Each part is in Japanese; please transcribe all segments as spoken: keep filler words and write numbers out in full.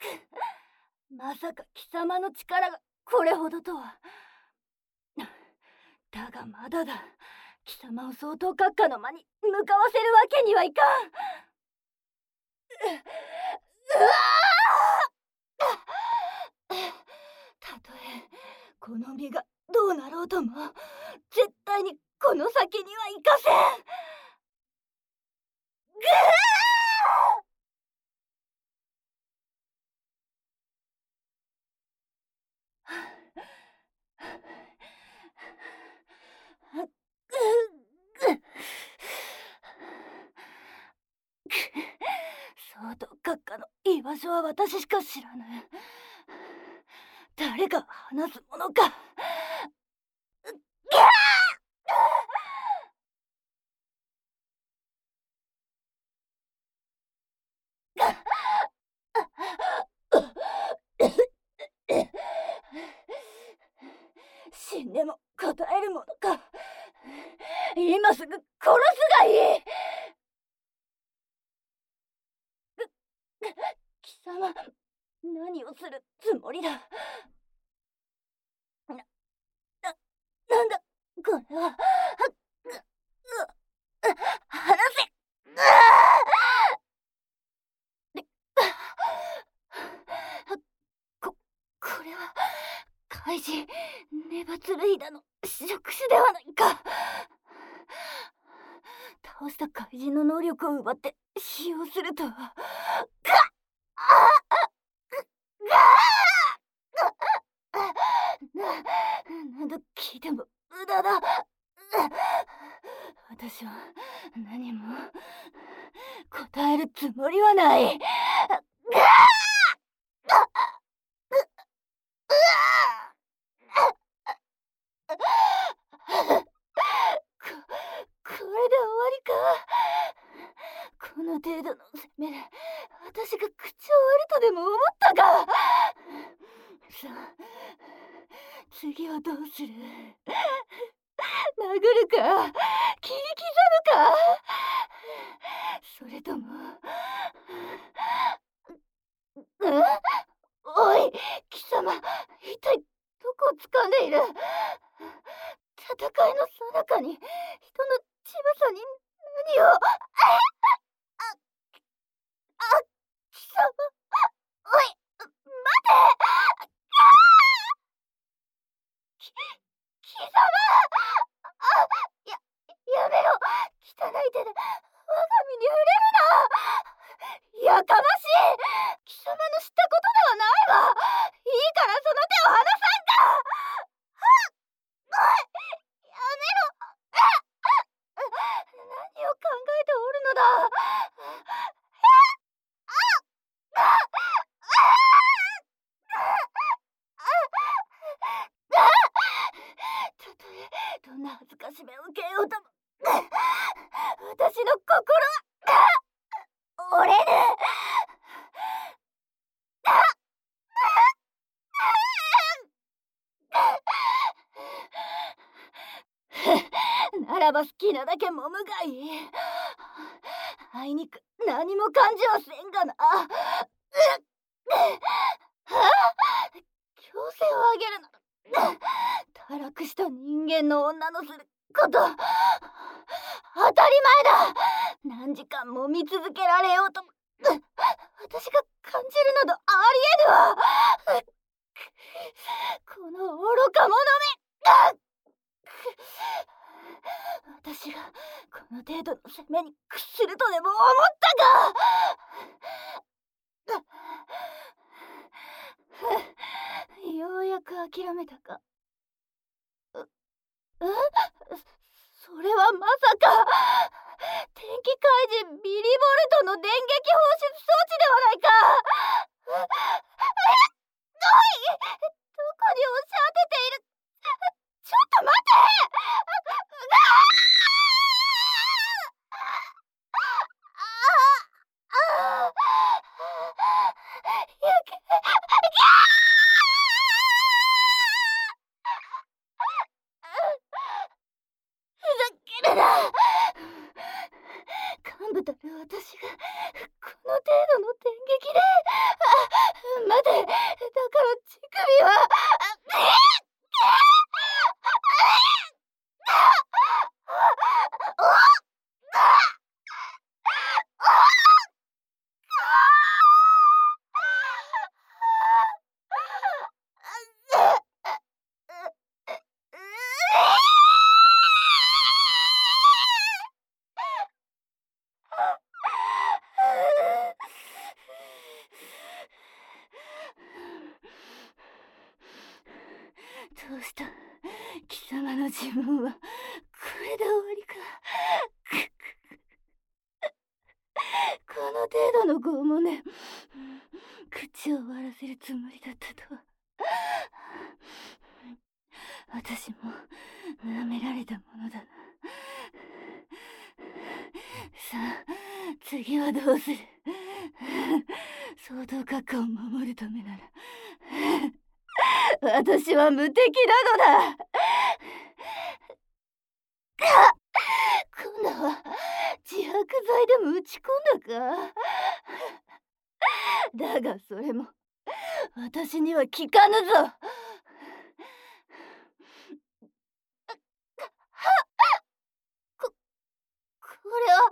まさか貴様の力がこれほどとは。だがまだだ。貴様を相当閣下の間に向かわせるわけにはいかん。うわたとえこの身がどうなろうとも絶対にこの先には行かせん。ぐ相当閣下の居場所は私しか知らぬ。誰が話すものか。死んでも答えるものか。今すぐ殺すがいい。貴様、何をするつもりだ。な、な、なんだこれは。離せ。こ、これは怪人ネバツルイダの触手ではないか。倒した怪人の能力を奪って使用するとは。な、何度聞いても無駄だ。私は何も答えるつもりはない。こ、これで終わりか。この程度の攻めで私が口を割るとでも思ったか。さあ次はどうする。殴るか切り刻むか。それともんおい貴様、一体どこを掴んでいる。戦いの最中に人の乳房に何を。ああ貴様、おい待て。き貴様、あややめろ。汚い手で我が身に触れるな。やかましい。貴様の知ったことではないわ。いいからその手を離さんか。おいやめろ。何を考えておるのだ。たとえどんな恥ずかしめを受けようとも私の心は折れぬ。ならば好きなだけ揉むがいい。あいにく何も感じはせんがな。強制をあげるな。堕落した人間の女のすること当たり前だ。何時間も見続けられようとも私が感じるなどありえぬわ。この愚か者め。私がこの程度の攻めに屈するとでも思ったか。ようやく諦めたか。う、えそれはまさか天気怪人ビリボルトの電撃放出装置ではないか。えおい、どこに押し当てている。ちょっと待て。幹部たる私がこの程度の電撃で待て、だから乳首はどうした、貴様の自分はこれで終わりか。この程度の拷問で口を割らせるつもりだったとは。私も舐められたものだな。さあ、次はどうする。総統閣下を守るためなら私は無敵なのだ。今度は自白剤でも打ち込んだか。だがそれも私には効かぬぞ。こ、これは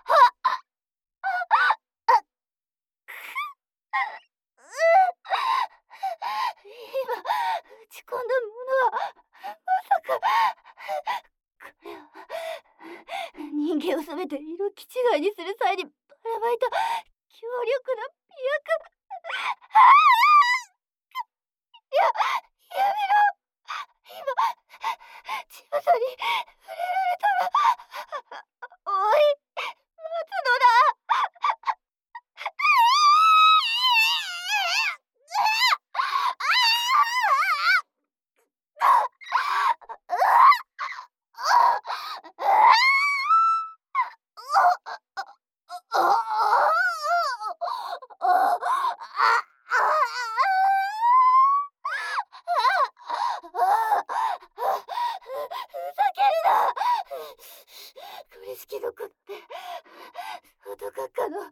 今打ち込んだものはまさか。これは人間をすべて色気違いにする際にばらまいた強力な美薬。や、やめろ。今千代さんに触れられたら。おい、待つのだ。取り敷きのことで総統閣下の居場所を。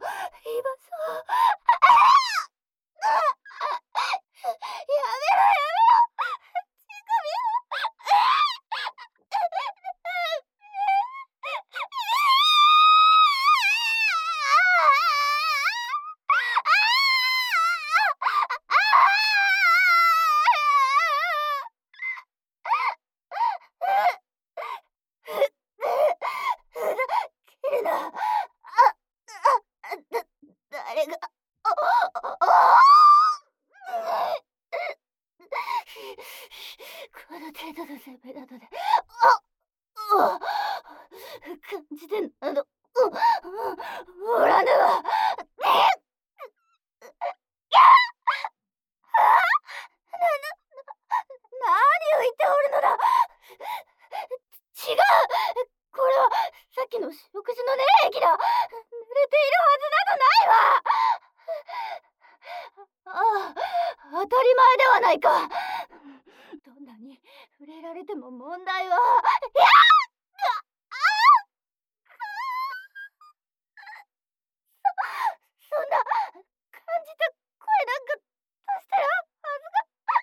やめろやめろ。乳首切るな。あ、あ、だ、誰が。この程度の攻めなどで、あ、感じてなどおらぬわ。何を言っておるのだ。違う、これはさっきの食事の粘液だ。濡れているはずなどないわ。ああ、当たり前ではないか。どんなに触れられても問題は。いや、そ、そんな感じた声なんか出したら恥ずか。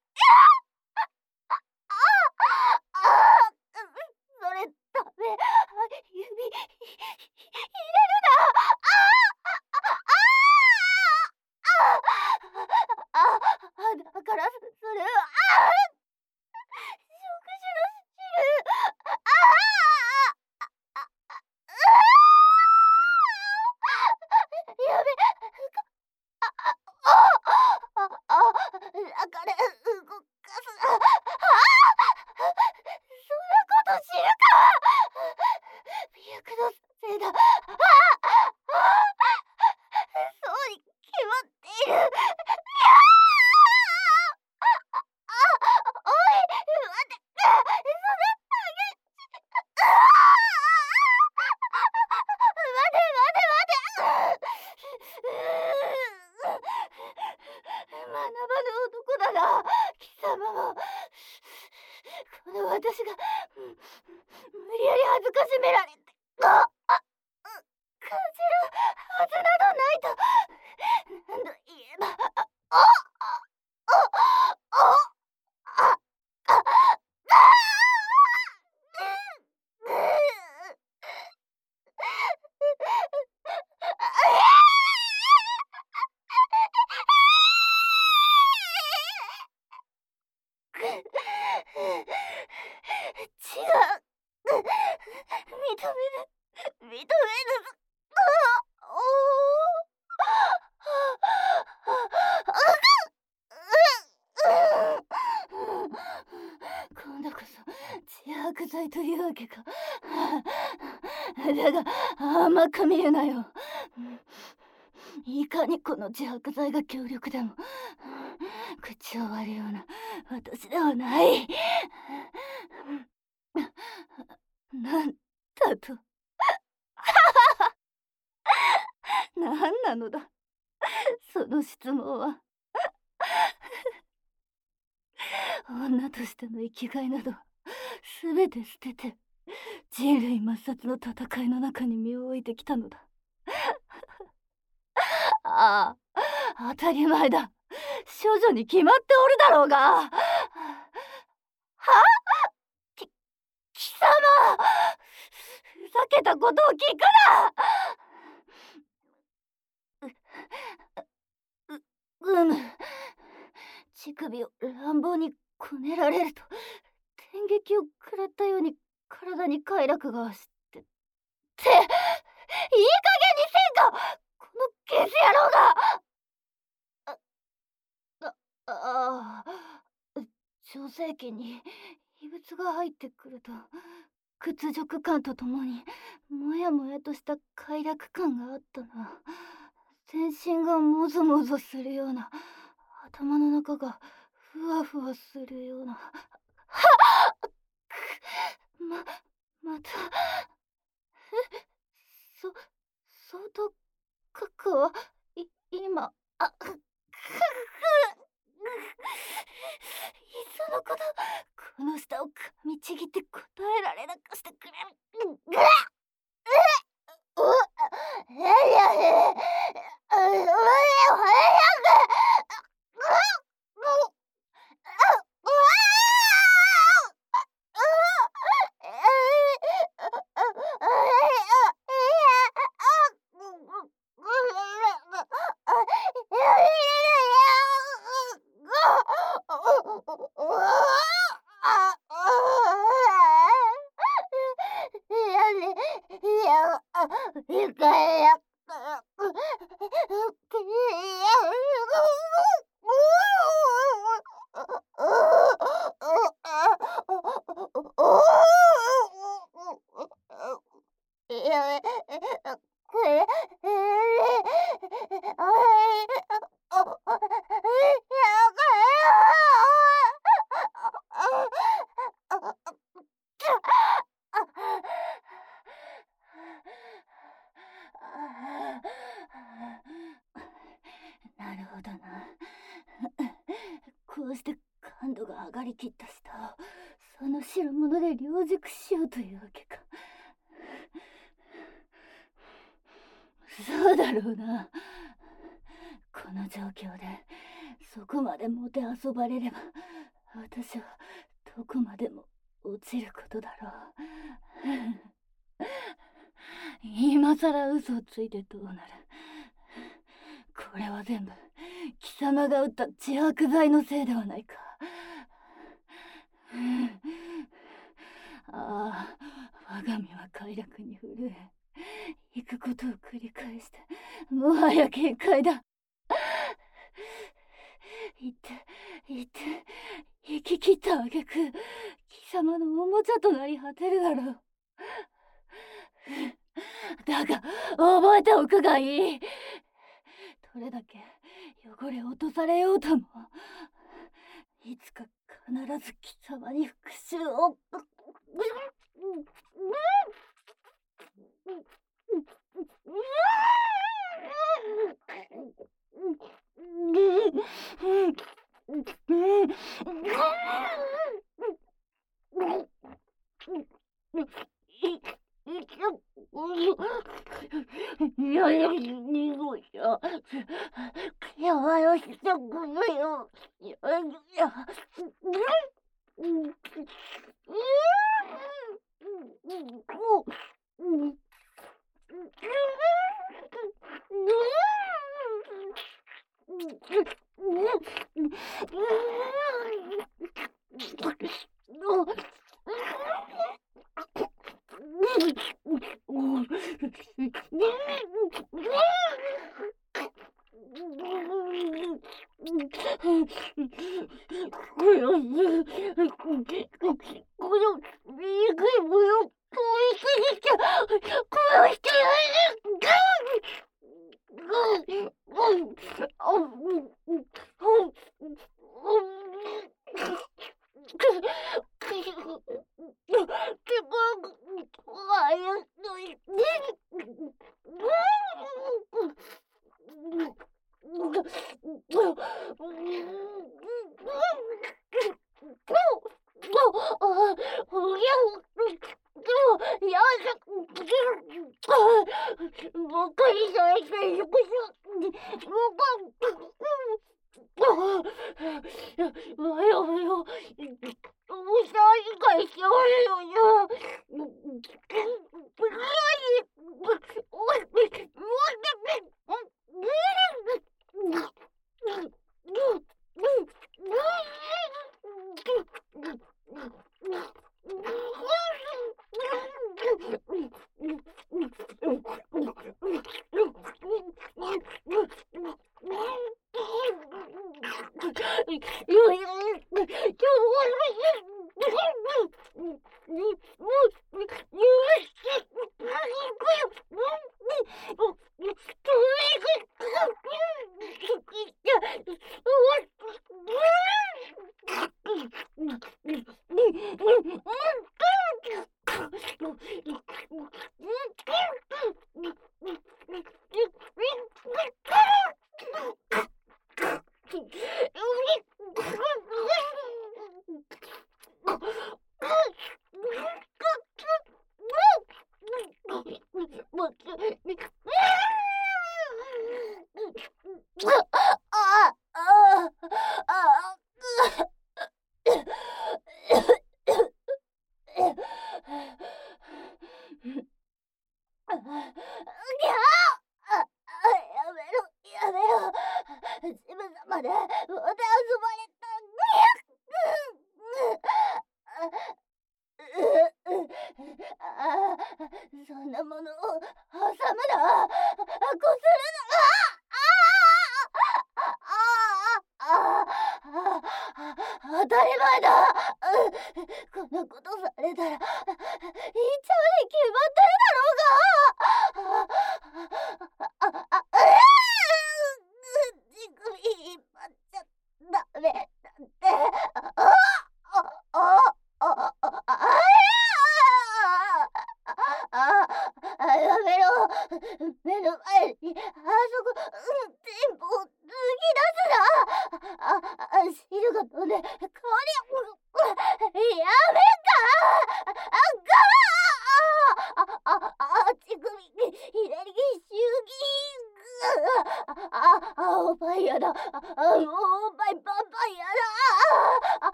ああ、それダメ。指入れるな。ああ、だからそれは食事の汁。やべ。ああ、だから動かす。ああ、そんなこと知るか。美薬のせいだ。ああ、そうに決まっている。おい、待て。そんな。待て待て待て。学ばぬ男だが、貴様もこの私が無理やり恥ずかしめられて、ああ感じるはずなどないと何度言えば。ああ罪というわけか。だが甘く見るなよ。いかにこの自白剤が強力でも口を割るような私ではない。なんだと。何なのだその質問は。女としての生きがいなど全て捨てて人類抹殺の戦いの中に身を置いてきたのだ。ああ、当たり前だ。処女に決まっておるだろうが。はき、貴様、ふざけたことを聞くな。う、う、うむ。乳首を乱暴にこねられると電撃を食らったように体に快楽が走ってって、いい加減にせんかこのゲス野郎が。ああああ女性器に異物が入ってくると屈辱感とともにもやもやとした快楽感があったな。全身がもぞもぞするような、頭の中がふわふわするような。はっま、またそ、相当かくはい今、あ、く、く、く、いっそのこと、この舌を噛みちぎって答えられなくしてくれ。うっ、うっ、うっ、いやいやいや、うっ、うっ、なるほどな。こうして感度が上がりきった舌をその代物で凌熟しようというわけか。そうだろうな。この状況でそこまでもてあそばれれば私はどこまでも落ちることだろう。今さら嘘をついてどうなる。これは全部貴様が打った自白剤のせいではないか。ああ、我が身は快楽に震え行くことを繰り返してもはや限界だ。言って言って生き切った挙句貴様のおもちゃとなり果てるだろう。だが覚えておくがいい。どれだけ汚れ落とされようともいつか必ず貴様に復讐を。いやいや、濁いよ。やばいよ、したくないよ。いやいや。 もよ、通り過ぎちゃ、殺してや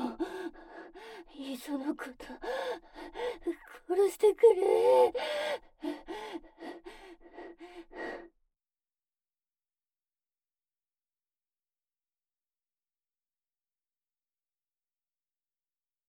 殺してくれ。